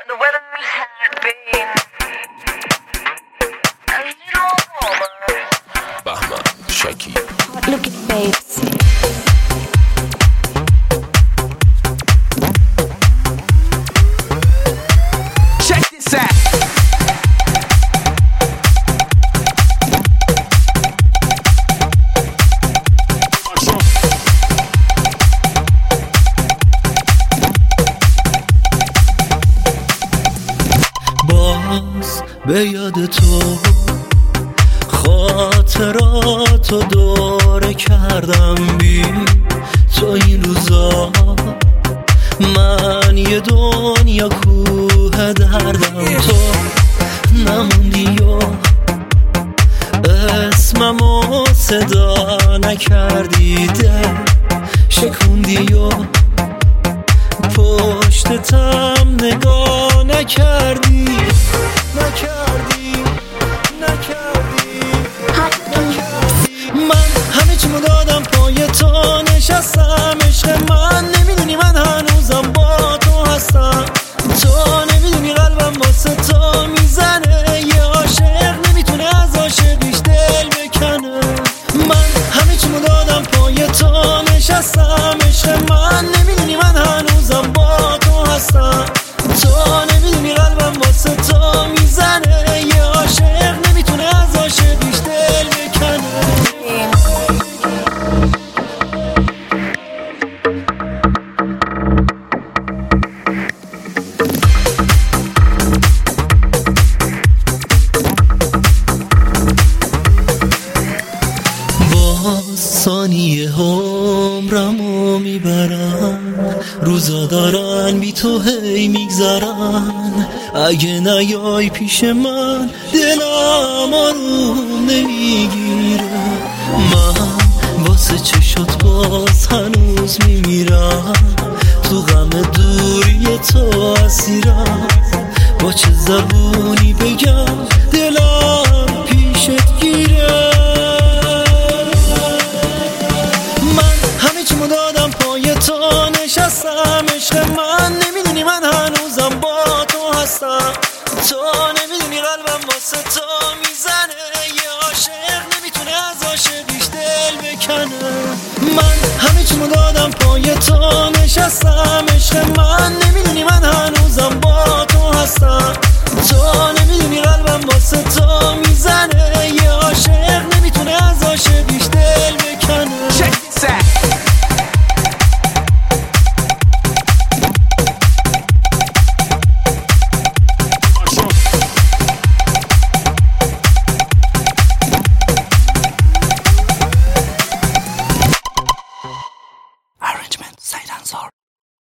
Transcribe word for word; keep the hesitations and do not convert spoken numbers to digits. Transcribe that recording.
the weather had been a little warmer. Bahma, Shaki. Look at babes. Check this out. باز به یاد تو خاطراتو دوره کردم بی تو این روزا من یه دنیا کوه دردم تو نموندی و اسممو صدا نکردی دل شکوندی و پشتتم نگاه نکردی نکردی نکردی نکردی من همه چیمو دادم پای تو نشستم عشق من نمیدونی من هنوزم با تو هستم تو نمیدونی قلبم واسه تو میزنه یه عاشق نمیتونه از عاشقیش دل بکنه من همه چیمو دادم پای تو نشستم عشق من نمیدونی من هنوزم با تو هستم تو نمیدونی قلبم واسه تو میزنه یه عاشق نمیتونه از عاشقیش دل بکنه باز ثانیه عمرمو میبرن روزا دارن بی تو هی میگذرن اگه نیای پیش من دلم آروم نمیگیره من واسه چشات باز هنوز میمیرم تو غم دوری تو اسیرم با چه زبونی بگم دلم پیشت گیره دادم پای تو نشستم عشق من نمیدونی من هنوزم با تو هستم تو نمیدونی قلبم واسه تو